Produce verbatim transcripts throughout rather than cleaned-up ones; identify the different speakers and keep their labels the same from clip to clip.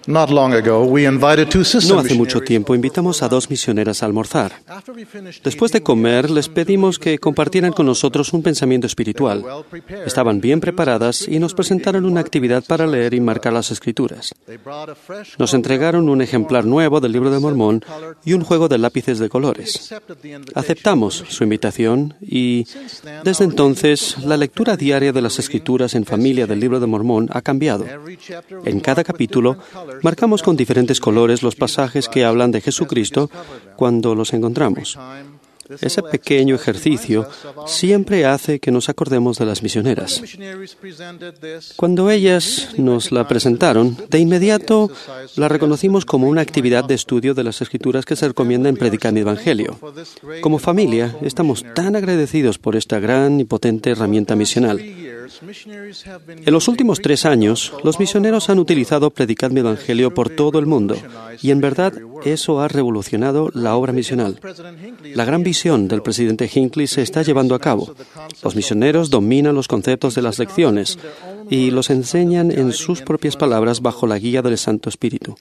Speaker 1: Not long ago, we invited two sister
Speaker 2: No hace mucho
Speaker 1: missionaries.
Speaker 2: tiempo invitamos a dos misioneras a almorzar. Después de comer, les pedimos que compartieran con nosotros un pensamiento espiritual. Estaban bien preparadas y nos presentaron una actividad para leer y marcar las Escrituras. Nos entregaron un ejemplar nuevo del Libro de Mormón y un juego de lápices de colores. Aceptamos su invitación y, desde entonces, la lectura diaria de las Escrituras en familia del Libro de Mormón ha cambiado. En cada capítulo, marcamos con diferentes colores los pasajes que hablan de Jesucristo cuando los encontramos. Ese pequeño ejercicio siempre hace que nos acordemos de las misioneras. Cuando ellas nos la presentaron, de inmediato la reconocimos como una actividad de estudio de las Escrituras que se recomienda en Predicar mi Evangelio. Como familia, estamos tan agradecidos por esta gran y potente herramienta misional. En los últimos tres años, los misioneros han utilizado Predicar mi Evangelio por todo el mundo, y en verdad eso ha revolucionado la obra misional. La gran visión del presidente Hinckley se está llevando a cabo. Los misioneros dominan los conceptos de las lecciones y los enseñan en sus propias palabras bajo la guía del Santo Espíritu.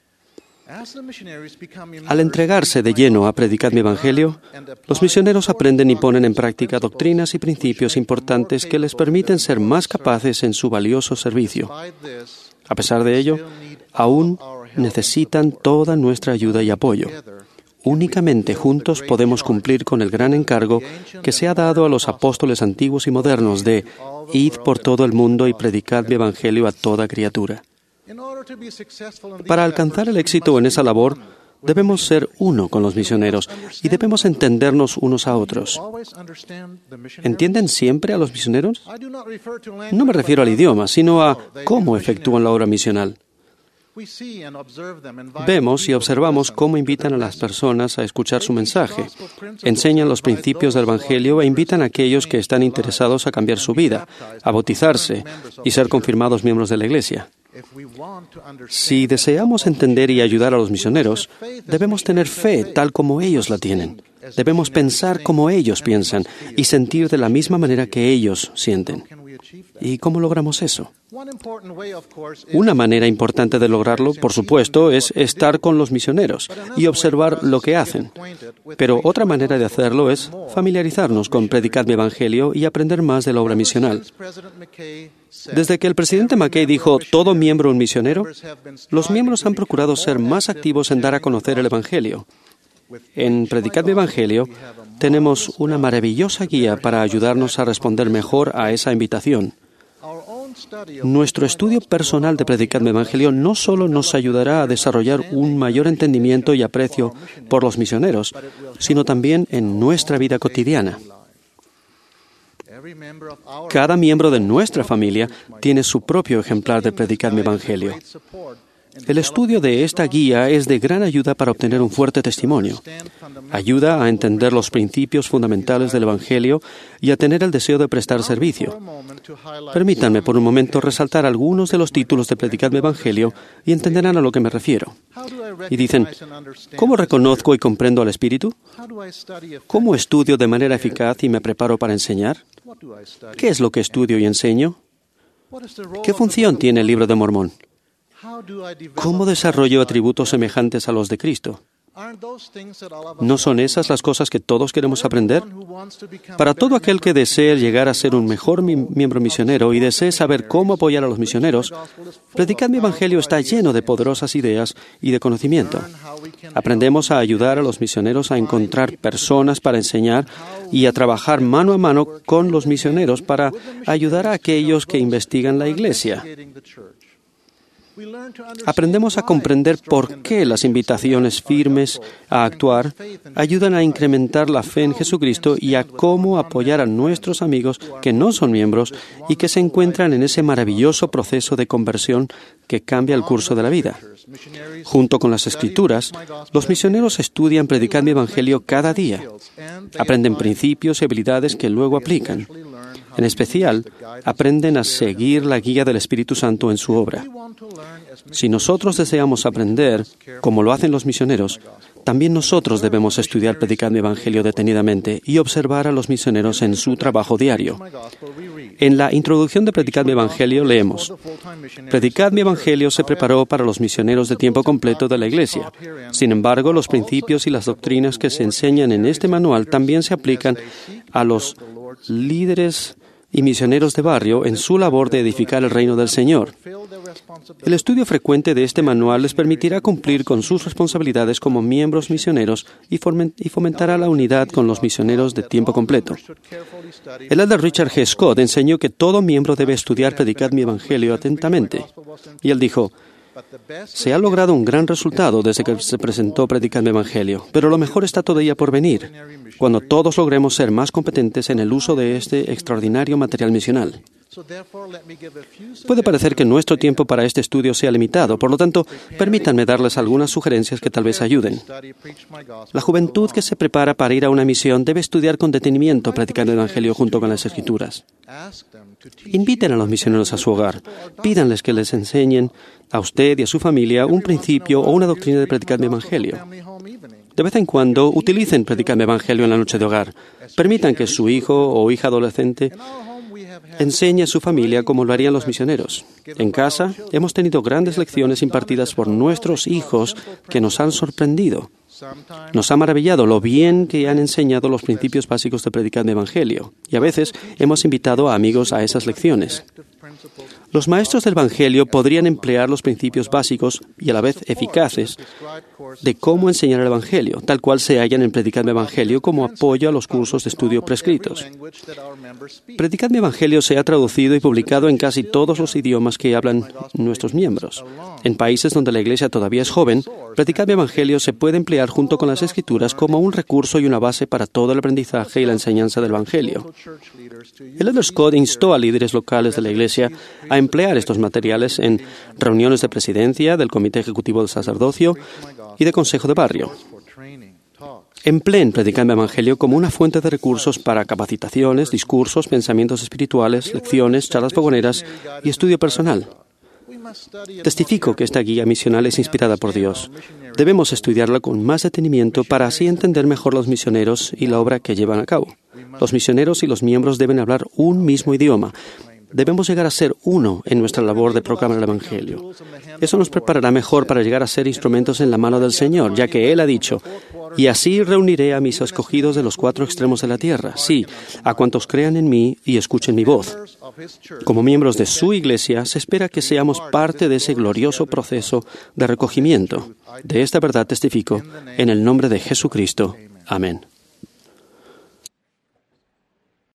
Speaker 2: Al entregarse de lleno a predicar mi Evangelio, los misioneros aprenden y ponen en práctica doctrinas y principios importantes que les permiten ser más capaces en su valioso servicio. A pesar de ello, aún necesitan toda nuestra ayuda y apoyo. Únicamente juntos podemos cumplir con el gran encargo que se ha dado a los apóstoles antiguos y modernos de «Id por todo el mundo y predicad mi Evangelio a toda criatura». Para alcanzar el éxito en esa labor, debemos ser uno con los misioneros y debemos entendernos unos a otros. ¿Entienden siempre a los misioneros? No me refiero al idioma, sino a cómo efectúan la obra misional. Vemos y observamos cómo invitan a las personas a escuchar su mensaje, enseñan los principios del Evangelio e invitan a aquellos que están interesados a cambiar su vida, a bautizarse y ser confirmados miembros de la Iglesia. Si deseamos entender y ayudar a los misioneros, debemos tener fe tal como ellos la tienen. Debemos pensar como ellos piensan y sentir de la misma manera que ellos sienten. ¿Y cómo logramos eso? Una manera importante de lograrlo, por supuesto, es estar con los misioneros y observar lo que hacen. Pero otra manera de hacerlo es familiarizarnos con Predicar mi Evangelio y aprender más de la obra misional. Desde que el presidente McKay dijo «todo miembro un misionero», los miembros han procurado ser más activos en dar a conocer el Evangelio. En Predicar mi Evangelio tenemos una maravillosa guía para ayudarnos a responder mejor a esa invitación. Nuestro estudio personal de Predicar mi Evangelio no solo nos ayudará a desarrollar un mayor entendimiento y aprecio por los misioneros, sino también en nuestra vida cotidiana. Cada miembro de nuestra familia tiene su propio ejemplar de Predicar mi Evangelio. El estudio de esta guía es de gran ayuda para obtener un fuerte testimonio. Ayuda a entender los principios fundamentales del Evangelio y a tener el deseo de prestar servicio. Permítanme por un momento resaltar algunos de los títulos de Predicar mi Evangelio y entenderán a lo que me refiero. Y dicen, ¿cómo reconozco y comprendo al Espíritu? ¿Cómo estudio de manera eficaz y me preparo para enseñar? ¿Qué es lo que estudio y enseño? ¿Qué función tiene el Libro de Mormón? ¿Cómo desarrollo atributos semejantes a los de Cristo? ¿No son esas las cosas que todos queremos aprender? Para todo aquel que desee llegar a ser un mejor mi- miembro misionero y desee saber cómo apoyar a los misioneros, Predicar mi Evangelio está lleno de poderosas ideas y de conocimiento. Aprendemos a ayudar a los misioneros a encontrar personas para enseñar y a trabajar mano a mano con los misioneros para ayudar a aquellos que investigan la Iglesia. Aprendemos a comprender por qué las invitaciones firmes a actuar ayudan a incrementar la fe en Jesucristo y a cómo apoyar a nuestros amigos que no son miembros y que se encuentran en ese maravilloso proceso de conversión que cambia el curso de la vida. Junto con las Escrituras, los misioneros estudian Predicar mi Evangelio cada día. Aprenden principios y habilidades que luego aplican. En especial, aprenden a seguir la guía del Espíritu Santo en su obra. Si nosotros deseamos aprender, como lo hacen los misioneros, también nosotros debemos estudiar Predicad mi Evangelio detenidamente y observar a los misioneros en su trabajo diario. En la introducción de Predicad mi Evangelio leemos: Predicad mi Evangelio se preparó para los misioneros de tiempo completo de la Iglesia. Sin embargo, los principios y las doctrinas que se enseñan en este manual también se aplican a los líderes y misioneros de barrio en su labor de edificar el reino del Señor. El estudio frecuente de este manual les permitirá cumplir con sus responsabilidades como miembros misioneros y fomentará la unidad con los misioneros de tiempo completo. El elder Richard G. Scott enseñó que todo miembro debe estudiar Predicad mi Evangelio atentamente. Y él dijo: se ha logrado un gran resultado desde que se presentó Predicad mi Evangelio, pero lo mejor está todavía por venir, cuando todos logremos ser más competentes en el uso de este extraordinario material misional. Puede parecer que nuestro tiempo para este estudio sea limitado, por lo tanto, permítanme darles algunas sugerencias que tal vez ayuden. La juventud que se prepara para ir a una misión debe estudiar con detenimiento Predicad el Evangelio junto con las Escrituras. Inviten a los misioneros a su hogar. Pídanles que les enseñen a usted y a su familia un principio o una doctrina de Predicad el Evangelio. De vez en cuando, utilicen Predicad el Evangelio en la noche de hogar. Permitan que su hijo o hija adolescente enseñe a su familia como lo harían los misioneros. En casa, hemos tenido grandes lecciones impartidas por nuestros hijos que nos han sorprendido. Nos ha maravillado lo bien que han enseñado los principios básicos de Predicad el Evangelio, y a veces hemos invitado a amigos a esas lecciones. Los maestros del Evangelio podrían emplear los principios básicos y a la vez eficaces de cómo enseñar el Evangelio, tal cual se hallan en Predicad mi Evangelio como apoyo a los cursos de estudio prescritos. Predicad mi Evangelio se ha traducido y publicado en casi todos los idiomas que hablan nuestros miembros. En países donde la Iglesia todavía es joven, Predicad mi Evangelio se puede emplear junto con las Escrituras como un recurso y una base para todo el aprendizaje y la enseñanza del Evangelio. El elder Scott instó a líderes locales de la Iglesia a emplear estos materiales en reuniones de presidencia, del Comité Ejecutivo del Sacerdocio y de Consejo de Barrio. Empleen Predicad mi Evangelio como una fuente de recursos para capacitaciones, discursos, pensamientos espirituales, lecciones, charlas fogoneras y estudio personal. Testifico que esta guía misional es inspirada por Dios. Debemos estudiarla con más detenimiento para así entender mejor los misioneros y la obra que llevan a cabo. Los misioneros y los miembros deben hablar un mismo idioma. Debemos llegar a ser uno en nuestra labor de proclamar el Evangelio. Eso nos preparará mejor para llegar a ser instrumentos en la mano del Señor, ya que Él ha dicho: y así reuniré a mis escogidos de los cuatro extremos de la tierra, sí, a cuantos crean en mí y escuchen mi voz. Como miembros de su Iglesia, se espera que seamos parte de ese glorioso proceso de recogimiento. De esta verdad testifico, en el nombre de Jesucristo. Amén.